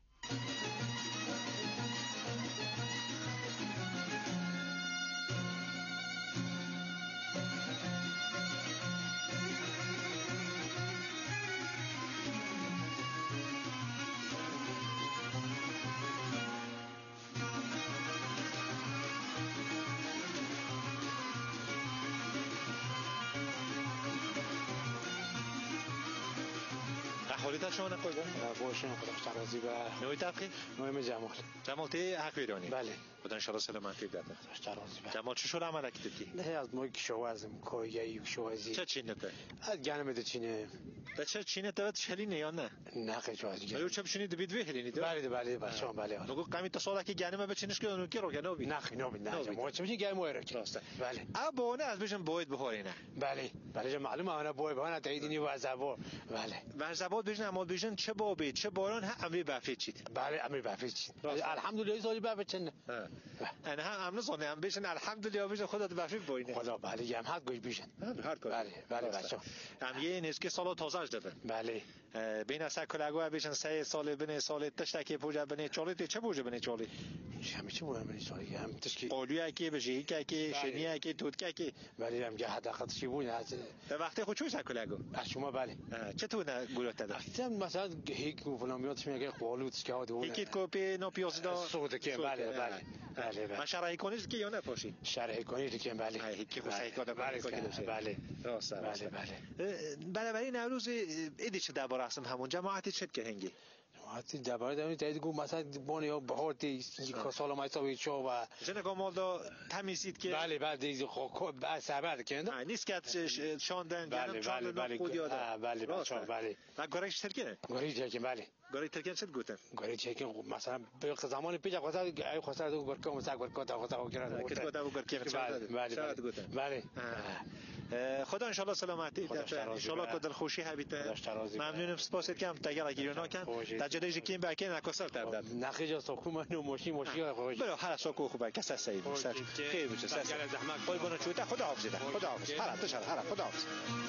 حالیت شما نقول باشم خدا راضی و نوعی تبخیر نوعی جمال تی حق ویرانی بله خدا ان شاء الله سلامتی بده خدا راضی و جمال چه شده عمل کردی نه از ما شوازم کویایی شوازی چه چینته گانم ده چینه ده چه چینه تو چلینه یا نه نه خیلی ولی چه بشینی دبید وی هلینی بله بله بچه‌ها بله نگو قمی تا سالا که گانم بچینش که اون که رو گنو بی نه ما چه میگی گانم وره بله ابونه از بشم باید بخورینه بله معلومه انا باید بهانه تاییدینی و زبا بله و زبا بجن اما بجن چه بابی چه باران امری بافید چید بله امری بافید چید الحمدلله زالی بافید چنه انا هم امن زانه هم بشن الحمدلله بجن خدا بافید بوینه خدا بله هم حد گوش بشن هر کار بله بچه هم یه نسکی سالا تازه دادن بله بین از کلاگو بشن 3 سال بنه سال تشتکی پوجا بنه چالیت چه پوجا بنه چالی همه چی مهم نیست هم تشکی قولیه کی بجی کی شنیه کی توت کی بله هم حداقل چی بود از وقتی خود چوی کلاگو شما بله چطور گلوت داد مثلا هیچ فلانیاتش میگه قالوت که اون هیچ کوپی نو پیازدا سوده که بله ما شرعی کنید که یا نه پاشی شرعی کنید که بله هیچ صحیح کار بله راست بله نوروز ایدی چه درباره هستم همون جماعتی چه که هنگی جماعتی درباره داریم تایید گو مثلا بون یا بهار دی سال ما حسابی چو و جن گمال دا تمیزید که بله بعد خب سبد که نه نیست که شاندن بله خود یاد بله بله و گارش ترکه بله گاری ترکیه چه گوتن گاری چه مثلا به زمان پیش خواست دو گرکا مسا گرکا تا خواست گراد که تو گرکا بله خدا ان شاء الله سلامتی ان شاء الله کدل خوشی هبیته ممنونم سپاست کم تگر گیرونا کن تجربه کیم باکه نکسر ترداد نخیجا سوکو منو موشی خوش برو هر سوکو خوبه کس سعید خیر بشه زحمت پای بنا چوتا خدا حافظ هر تشر هر خدا حافظ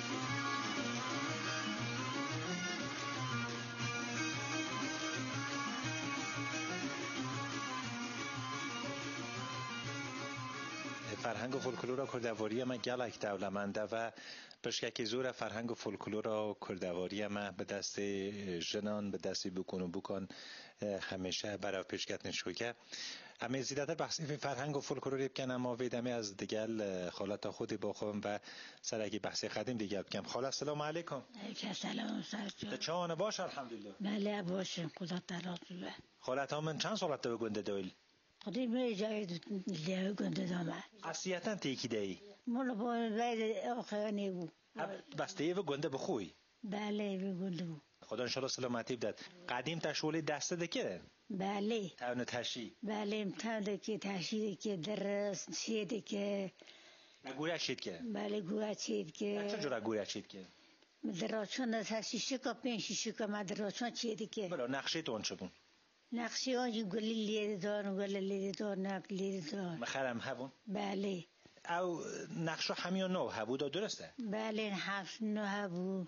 فرهنگ و فولکلور و کردواری ما گلک دولمنده و پشککی زور فرهنگ و فولکلور و کردواری ما به دست جنان به دست بکن همیشه برای پیشکت نشوی که همه زیادتر بحثی فرهنگ و فولکلوری بکنم اما ویدمی از دیگل خالت خودی بخوام و سرکی بحثی قدیم دیگه بکنم. خاله السلام علیکم. علیکم سلام سرجان. چه باش الحمدلله. بله باشم خدا تعالی. خالت من چند سالت به گنده دویل؟ خودی می جای لیه گنده دامه. اصلیتا تیکی دی؟ مولا با باید آخرانی بود. بسته و گنده بخوی؟ بله به گنده بود. خدا انشالله سلامتی بدد. قدیم تشولی دسته دکه؟ بله. تاون تشی؟ بله تاون دکی تشی دکی درست شید دکی. گویا شید که؟ بله گویا شید که. چه جورا گویا شید که؟ دراشون از شیشه کا پنج شیشه کا مدراشون شید که. بله نقشه تو چه بون؟ نقشه آنجی گلی لیده دار نقل لیده دار مخرم هبون؟ بله او نقشه همیون نو هبو دا درسته؟ بله هفت نو هبو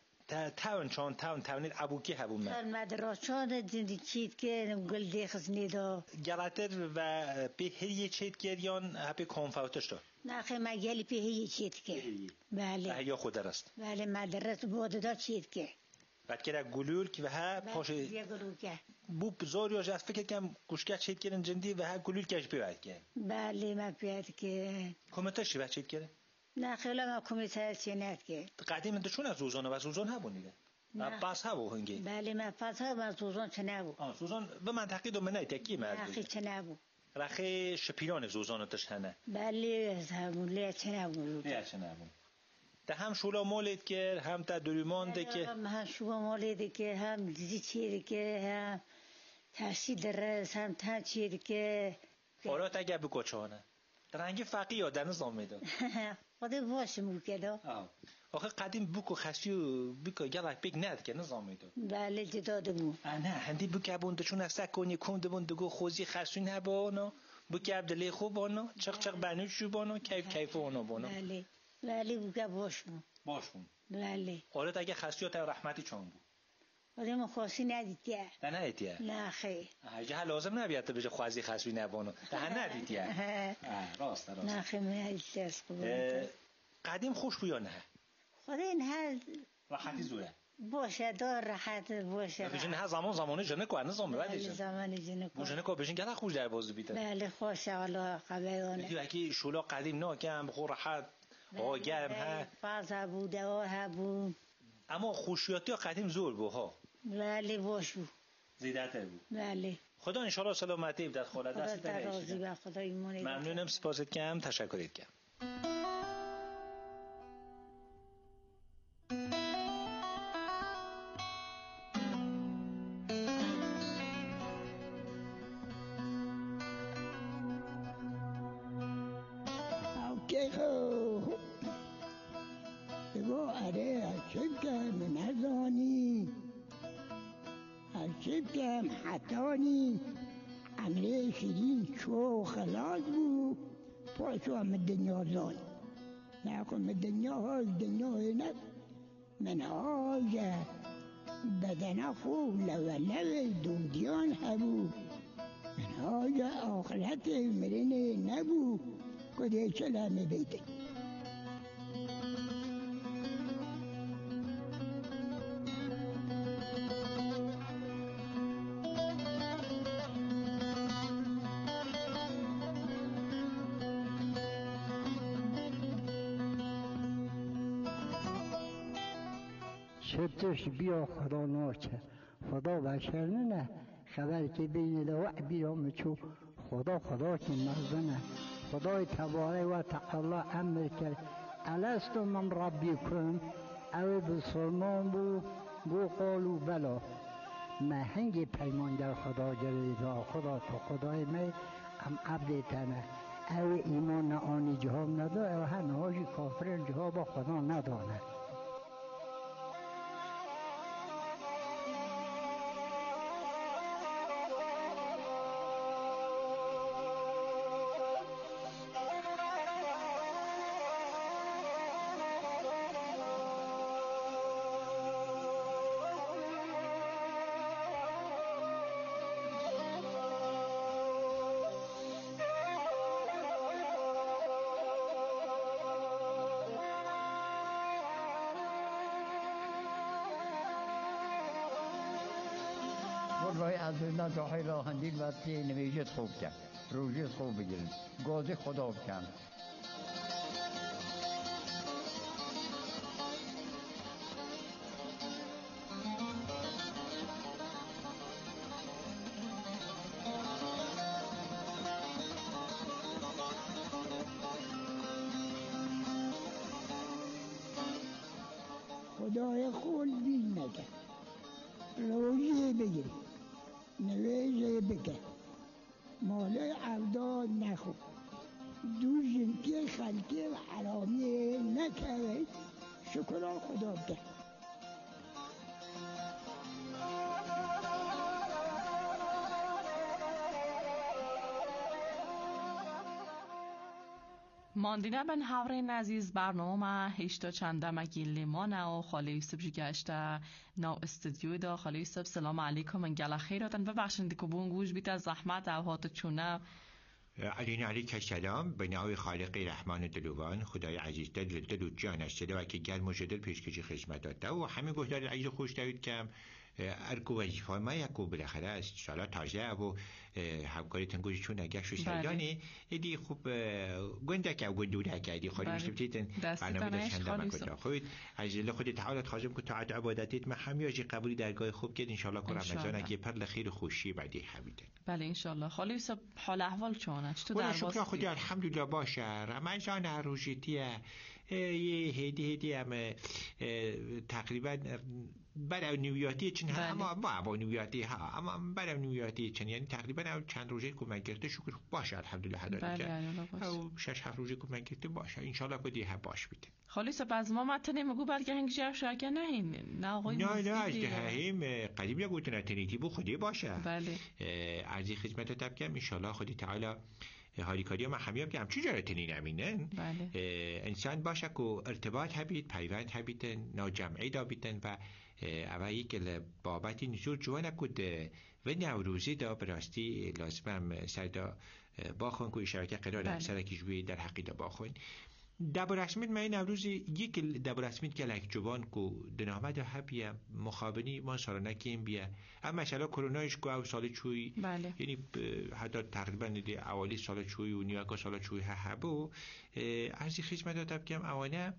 تاون ابو کی هبو من؟ تاون مدراشان دیدی چید که گل دیخز نیدا گلاتر و پیهی چید که یان هپی کنفاوتش دار؟ نخی مگلی پیهی چید که بله یا خود درست؟ بله مدرس بوده دا چید که بعد که گلول که ها پاشه بو زور یا جات فکر کنم گوشکه چید کردن جندی و ها گلول کش بیاد که بله ما بیاد که کمیتش چید کرد نه خیلی ما کمیته چنید که قدیم دشون از روزانه و روزان هبون دیگه پس ها بو هنگی بله من پس ها من زوزان چه نبو زوزان به منطقی دو منای تکی مرد رخی چه نبو رخی شپیران زوزان تشنه بله همون لی چه نبو ده هم شولا مولید که هم تا دوریمانده که هم شولا مولید که هم دیزی چیری که هم ترسی درست هم تا چیری که حالا تا گه بکو چانه درنگی فقی یا در نظام میداد خود باشم بکده آخه قدیم بکو خشیو بکو گلک بک ند که نظام میداد بله جداده بو نه هندی بکه بونده چون افسک کنی کنده بونده گو خوزی خشوین هبانا بکه عبدالله خوب بانا چق بنوشو بانا کیف بانا بانا بله بکه باشم بله حالا اگه خاصیت رحمتی چون بود ولی ما خاصی ندیدیه ندیدیه نه خیلی اگه لازم نبیاد بشه خوازی خاصی نبانو ندیدیه راست نه خیلی ندیدیه قدیم خوش بو یا نه خدا این هر راحتی زوره باشه دار راحت باشه بجن ها زمان جنه کو نظام بعدش زمان جنه کو جنه کو بجن گلا خوش در بازی بیت بله خوشه والله قبیونه دیگه اگه شولا قدیم نه که هم بخور راحت ها گرم ها فاز بود ها بود اما خوشیاتی قدیم زور بو ها بله باش بود زیادتر بود بله خدا ان شاء الله سلامتی بدت خدا دست راضی به خدا ایمون ممنونم سپاست کم تشکرت کم شبکم حتانی عمله شیرین چو خلاص بود پاشو هم دنیا زان نکن دنیا های دنیا نک من های بدن خوب لولو دودیان هبو من های آخرت مرین نبو کده چلم بیده شدش بیا خدا ناچه خدا بشر نه خبر که بین دو بیام چو خدا که مزنه خدای تبارک و تعالی امر کرد الست من ربکم او بسلمان بو قالو بلا مهنگ پیمان در خدا جلید خدا تو خدای می ام عبد تنه او ایمان آنی جهام نداره و هنهاجی کافرین جها با خدا ندانه رای از نجاحی را هندید و تی نویجت خوب کرد روزیت خوب بگیرن گازی خدا بکن خدای خود بیل نکن روزی بگیر نویجه بکن ماله عبدال نخو دو جنکی خلقی و حرامی نکوی شکران خدا بکن ماندینه بن هاورین عزیز برنامه هشتا چندمکی لیمانه و خاله یوسف جی گشته نو استودیو دا خاله یوسف سلام علیکم من گله خیراتن ببخشن دیگه بون گوش بیت از زحمت او هاتو چونه علینا علیک السلام به نام خالق رحمان دلوان خدای عزیز دل و جانش دل و که گرم و شدل پیشکشی خدمت داده و همه گهدار عزیز خوش دارید که ارکو وظیفه ما یکو بالاخره است شالا تازه و همکاری تنگوی چون اگه شو سیدانی ایدی خوب گنده که گندوده که ایدی خودی مشت بتیتن برنامه داشتن دم کجا خود از جل خودی تعالت خواجم که تعاد عبادتیت ما همیاجی قبولی درگاه خوب کرد انشالله که رمضان اگه پر لخیر خوشی بعدی حمیدن. بله انشالله. خالی سب حال احوال چونه؟ چطور درباز؟ شکر خودی الحمدلله باشه. رمضان روزیتیه یه هدیه هم تقریبا برای نیویاتی چن اما با نیویاتی ها اما برای نیویاتی چن یعنی تقریبا چند روزه کمک کرده شکر باشه الحمدلله هدایت او 6-7 روزه کمک کرده باشه انشالله کدی ها باش بیت. خالی سب از ما متنی مگو بلکه هنگ جرف شاکه نهیم نه آقای نه از دهیم قدیم یا گوتن تنیتی بو خودی باشه. بله. عرضی خدمت تب کم انشالله خودی تعالی هاریکاری ما همیام که هم چی جاره تنین امینن انسان باشه که ارتباط هبید پیوند هبیدن ناجمعی دابیدن و اوایی که بابتی نزور جوانه کد و نوروزی دا براستی لازمم سر دا باخون که اشارت قرار سرکی جوی در حقی دا باخون دبر رسمیت من نوروزی یک دبر رسمیت که لک جوان کو دنامه دا هبیه مخابنی ما سالانه کیم بیه اما مثلا کرونایش کو او سال چوی یعنی حتی تقریبا دی اولی سال چوی و نیاکا سال چوی هبو ارزی خدمت دادم کم اوانه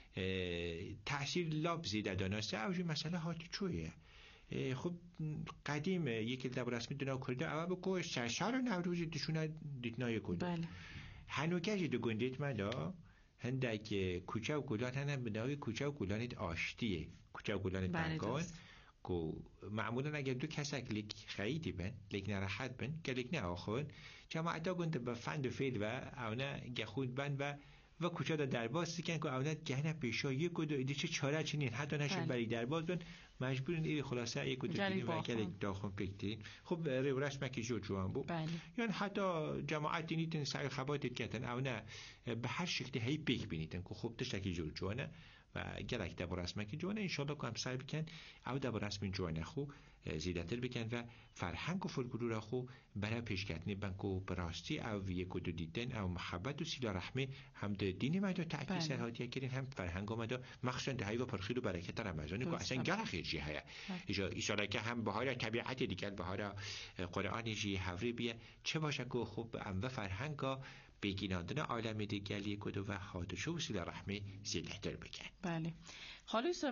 تأثیر لاب زیده دانسته اوجی مسئله هاتی چویه خب قدیم یک دبر رسمیت دنا کرده اول بکو سرشار نوروزی دشونه دیتنای کده هنوکجی دو گندیت مدا هندک کوچه و گلان هنم بناوی کوچه و گلانت آشتیه کوچه و گلانت بنگان که معمولا اگر دو کسک لیک خیلی بن لیک نراحت بن که لیک نه آخون جماعتا گنده با فند و فیل و اونا گخود بن و کوچه دا درباز سکن که اونا گهنه پیشا یک و دو ایدی چه چاره چنین حتی نشون برای درباز بن مجبورین ایری خلاصه یک و دو دیدیم و که لیک داخون پیکتین خب ریو رسمه که جو جوان بو یعنی حتی جماعتی نیتن سعی خباتید کتن اونا به هر شکلی هی پیک بینیدن که خوب تشتکی جو جوانه و گلک دبر رسمه که جوانه انشالله که هم سعی بکن او دبر رسم جوانه خو زیادتر بکن و فرهنگ و فولکلور را خو برای پیشکتنی بنکو براستی او یک و دو دیدن او محبت و سیلا رحمه هم دین ما دا تأکید سرهاتیه کرین هم فرهنگ ما دا مخصوصا دهی و پرخیر و برکت رمضانی که اصلا گل خیرجی هیا ایشالا که هم بهار طبیعت دیگر بهار قرآن جی حوری بیه چه باشه که خوب هم و فرهنگا بگیناندن عالم دیگلی کدو و حادثه و سیلا رحمه زیادتر بکن. بله. خالص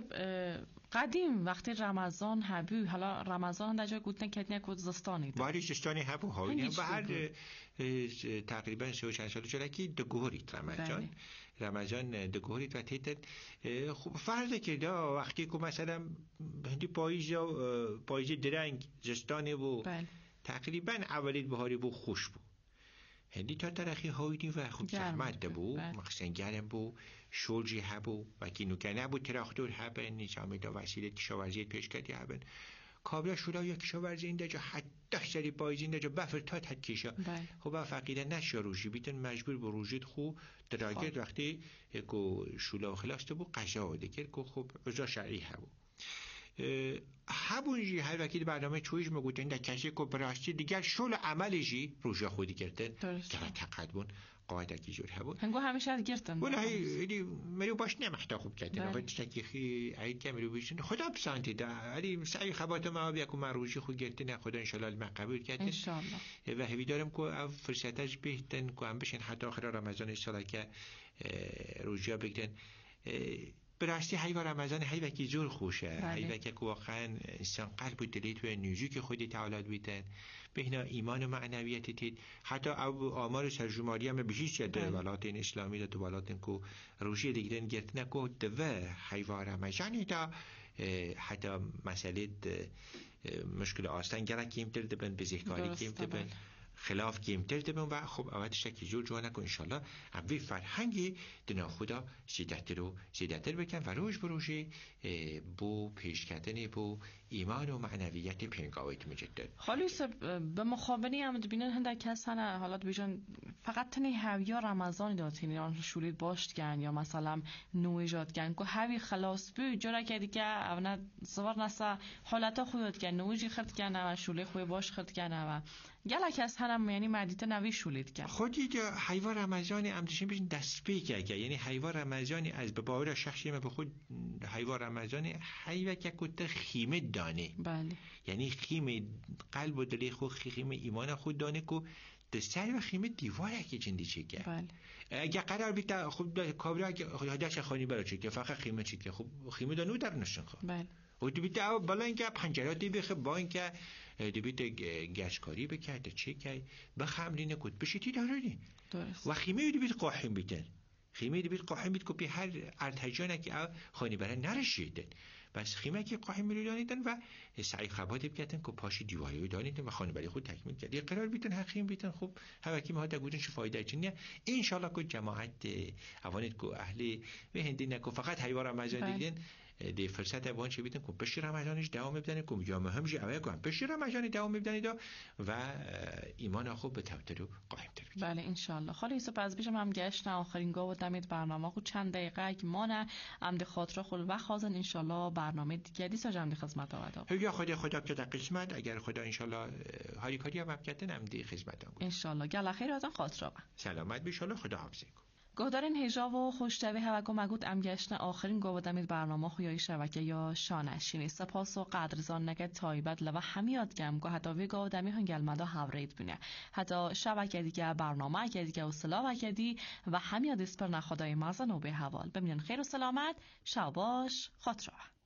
قدیم وقتی رمضان هبو حالا رمضان در جای گفتن که نه زستانی باری زستانی هبو های و هر تقریبا 3 سال چرکی دگوریت رمضان دگوریت و تیتر خوب فرض کرده وقتی که مثلا هندی پاییز درنگ زستانی بو تقریبا اولید بهاری بو خوش بو هندی تا ترخی هایدی و خوب زحمت بو مخصوصا گرم بو شولجی هبو و کی نوکنه بو تراکتور هبن نظامی دا وسیله کشاورزی پیش کردی هبن کابلا شولا یا کشاورزی این دجا حتی سری پاییز این دجا بفر تا تد کشا خب فقیده نشیا روژی بیتن مجبور با روژید خو دراگرد وقتی که شولا و خلاسته بو قشا دکر که خب عزا شرعی هبو همونجی هر وقتی برنامه چویش مگوتن در کسی که براستی دیگر شل عملشی روژه خودی کردن که تقدمون قاعده کی جور هبون هنگو همیشه از گرتن ولی هی مریو باش نمحتا خوب کردن خود تکیخی عید که مریو بیشتن خدا بسانتی دا علی سعی خبات ما بیا که من روژه خود گرتن خدا انشالله من قبول کردن انشالله و همی دارم که فرصتش بهتن که هم بشن حتی آخر رمضان ساله که روژه بگیرن براستی هی و رمضان هی وکی زور خوشه هی وکی که واقعا انسان قلب و دلیت و نیوزی که خودی تعالات بیتن بهنا ایمان و معنویت تید حتی آمار سرجماری هم بشیش شد ولاتین اسلامی دا تو ولاتین که روشی دیگرن گرتنه که دوه هی و رمضان دا حتی مسئله مشکل آستان گره کمتر دبن بزهکاری کمتر دبن خلاف کمتر دبن و خب اولش که جور جوانه که انشالله اوی فرهنگی دنا خدا زیادتر بکن و روش بروشی بو پیش کردن بو ایمان و معنویت پنگاویت مجدد خالص به مخابنی هم ببینن هنده کس هنه حالات بیشن فقط تنی هویا رمضانی داتین یا شولید باشت گن یا مثلا نوی جاد گن که هوی خلاص بو جورا که دیگه اونا زوار نسا حالتا خویاد گن نوی جی خرد گن و شولی خوی باش خرد گن و گلک از هنم یعنی مدیت نوی شولید کرد خودی جا حیوان رمضانی امدشین بیشن دست پیکه یعنی حیوان رمضانی از به باور شخصی ما به خود حیوان رمضانی حیوان که کت خیمه دانه بله یعنی خیمه قلب و دلی خود خیمه ایمان خود دانه کو دستر و خیمه دیواره که جندی چه که بله اگه قرار بیت خب کابرا که هداش خانی برای چه که فقط خیمه چه که خب خیمه دانو در نشون خب بله و دی بیت بالا اینکه پنجراتی بخه با اینکه دی بیت گشکاری بکرد چه که بخملی نکود بشیتی داره درست و خیمه دی بیت قاحم بیتن خیمه دی بیت قاحم بیت که هر ارتجانه که خانی برای نرشیدن بس خیمه که قاحم می‌ری دانیدن و سعی خباتی بکردن که پاشی دیواری دانیدن و خانه برای خود تکمیل کرد یه قرار بیتن حقیم بیتن خب هواکی ما دگودن چه فایده چنیه ان شاء الله که جماعت اوانید که اهل و هندی نکو فقط حیوان رمضان دیدن دی فرصت اوان چه بیتن که پشت رمضانش دوام می‌بدن که جامعه هم جواب کنن پشت رمضان دوام می‌بدن و ایمان خوب به توتر قایم تر بله ان شاء الله خاله یوسف از بیشم هم گشتن آخرین گاه و دمید برنامه خود چند دقیقه که مانه عمد خاطر خود و خازن ان شاء الله برنامه دیگری ساجم خدمت آوردم یا خدا که در قسمت اگر خدا ان شاء الله هاری کاری هم کردن هم دی خدمتام ان شاء الله گل خیر ازن خاطر سلامت ان شاء الله خدا حافظ گهدارین هجا و خوشتوی هوگو مگود امگشتن آخرین گودمید برنامه خویای شبکه یا شانشینی سپاس و قدرزان نگد تایبت لوا همیاد گم گو حتی وی گودمی هنگل مدا هورید بینه حتی شبکه دیگه برنامه دیگه و سلاو کدی و همیاد اسپر نخدای مازن و به حوال ببینن خیر و سلامت شاباش خاطر